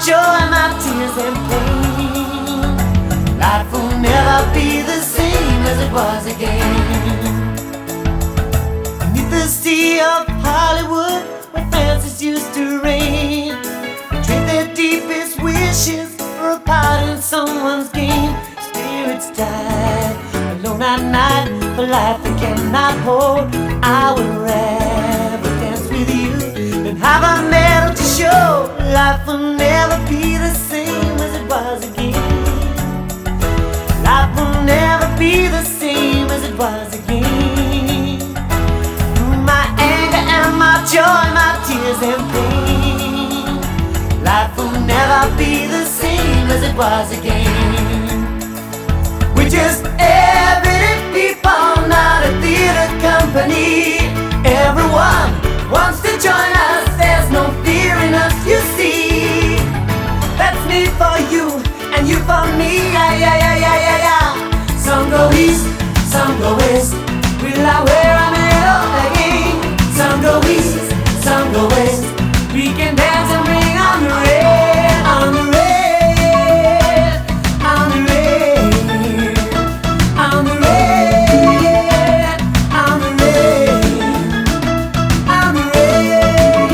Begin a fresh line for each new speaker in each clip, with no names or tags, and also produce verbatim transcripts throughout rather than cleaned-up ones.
joy, my tears and pain. Life will never be the same as it was again. Beneath the sea of Hollywood, where fancies used to reign, they trade their deepest wishes for a part in someone's game. Spirits died alone at night for life they cannot hold. I would rather dance with you than have a medal to show. Life will never be the same as it was again. Life will never be the same as it was again. My anger and my joy, my tears and pain. Life will never be the same as it was again. We're just everyday people, not a theater company. Everyone wants to join us, there's no fear in us, you see. That's me for you, and you for me, yeah, yeah, yeah, yeah, yeah, yeah. Some go east, some go west, will I wear a medal again? Some go east, some go west, we can dance and bring on the red, on the red, on the red, on the red, on the red, on the red.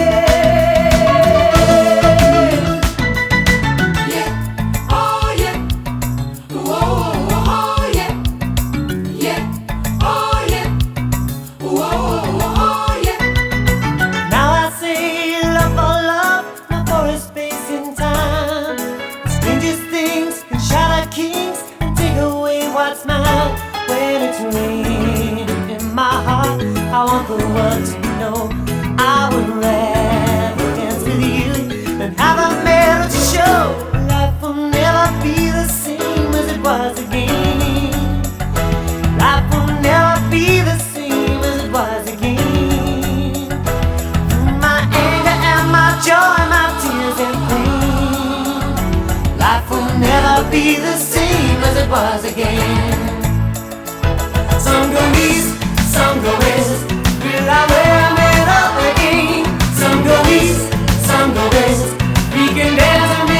Yeah, oh yeah, whoa, oh yeah, yeah, oh yeah, whoa, oh yeah.
Now I say love for love, not for a space in time. The strangest things can shatter kings and take away what's mine. When it's raining in my heart, I want the world to know I would rather dance with you than have a medal to show. Life will never be the same as it was again. Life will never be the same as it was again. My anger and my joy, my tears and pain. Life will never be the same as it was again. Some go east, some go west, will I wear a medal again? Some go east, some go west, we can dance and